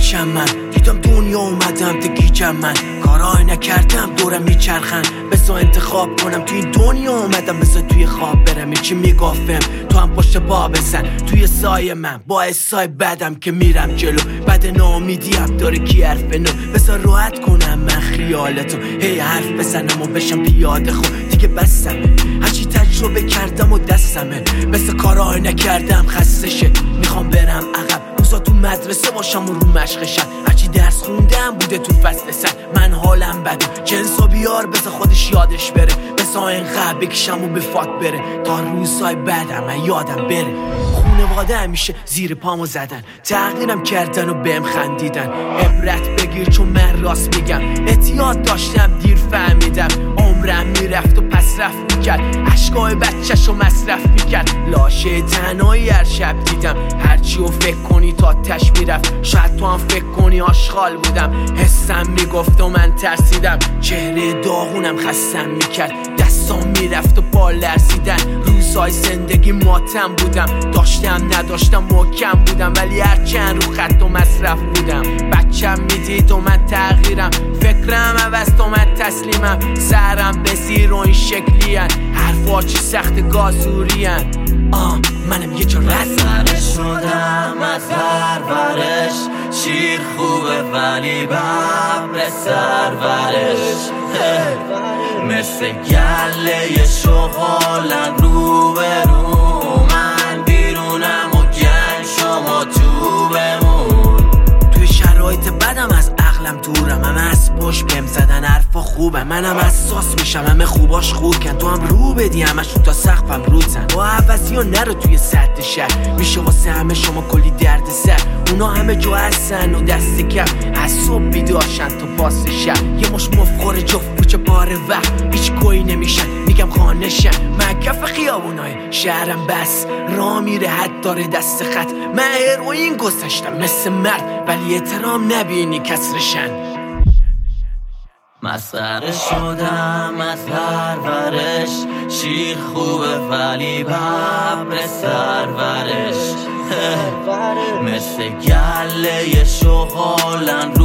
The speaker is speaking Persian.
پیشم من دیدم دنیا اومدم دگیجم من کارای نکردم دورم میچرخن بسا انتخاب کنم توی دنیا اومدم بسا توی خواب برم چی میگفتم تو هم پشت پا بزن توی سایه من با احسای بدم که میرم جلو بعد ناامیدیم داره کی حرف نو بسا راحت کنم من خیالتو هی حرف بزنم و بشم پیاده خود دیگه بسمه هرچی تجربه کردم و دستمه بسا کارای نکردم خستشه میخوام برم عقب روزا تو مدرسه باشم و رو مشقشم هرچی درس خوندم بوده تو فصل سر من حالم بده جنسا بیار بسا خودش یادش بره بسا اینقدر بکشم و به فاک بره تا روزای بعدم من یادم بره خونواده همیشه زیر پامو زدن تغییرم کردن و بهم خندیدن عبرت بگیر چون من راست میگم احتیاط داشتم دیر فهمیدم عمرم میرفت و پس رفت میکرد عشقای بچه‌شو مصرف میکرد لاشه تنهایی هر شب دیدم هرچی رو فکر کنی تا تش میرفت شاید تو هم فکر کنی آشغال بودم حسم میگفت و من ترسیدم چهره داغونم خستم میکرد دستام میرفت و پا لرزیدن روزای زندگی ماتم بودم داشتم نداشتم محکم بودم ولی هر چند رو خط و مصرف بودم بچم میدید و من تغییرم فکرم عوض تو من تسلیمم سرم به زیر و این شکلی هن حرفا چی سخت گازوری هن منم یه جا مسخره شدم از پرورش شیر خوبه ولی ببر سرورش مثل گله شغالن رو به رو من بیرونم و گنگ شما تو بمون توی شرایط بدم از عقلم دورم همه از پشت بهم زدن حرفا خوبه منم اساس میشم همه خوباش خوب کن تو هم رو بدی همشون تا سقفم روزن با عوضی ها نرو توی سد شهر میشه واسه همه شما کلی درد سر اونا همه جو هستن و دست کم از صبح بیداشن تا پاس شب یه مش مفخور جفت کوچه باره وقت هیچ گویی نمیشن میگم خانشن من کف خیابونای شهرم بس را میره حد داره دست خط من هروئین گذاشتم مثل مرد ولی احترام نبینی کسرشن مسخره شدم از پرورش شیر خوبه ولی ببر سرورش مثل گله شغالن